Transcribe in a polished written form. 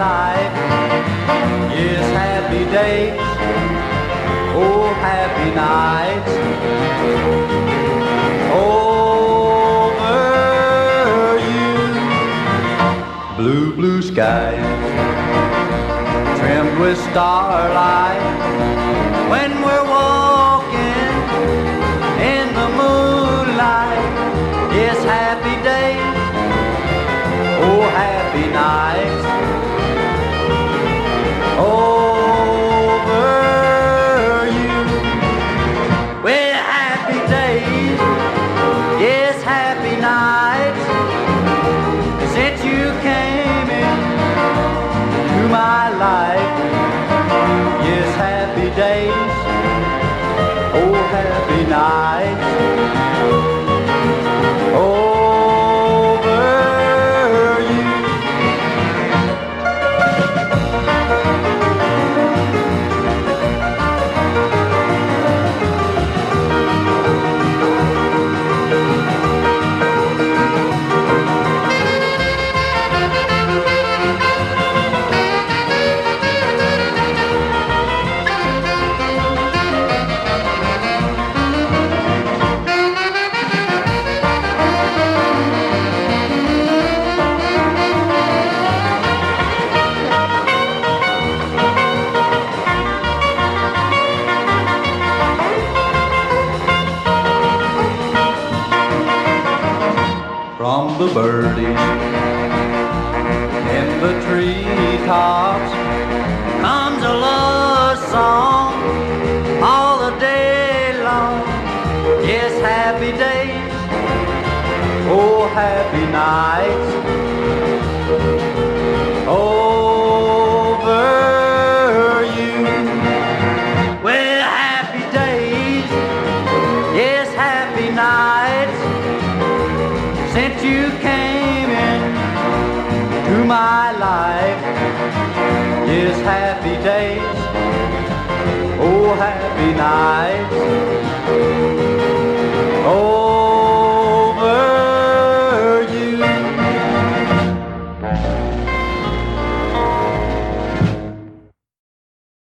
life. Yes, happy days, oh happy nights. Over you, blue, blue skies, trimmed with starlight. When we're walking in the moonlight, yes, happy days, oh happy nights. Over you, well, happy days, yes, happy nights. Since you came into my life, yes, happy days, oh happy nights. Over you. From the birdies in the treetops comes a love song all the day long. Yes, happy days, oh happy nights. Over you, well, happy days, yes, happy nights. Since you came in to my life, yes, happy days, oh happy nights.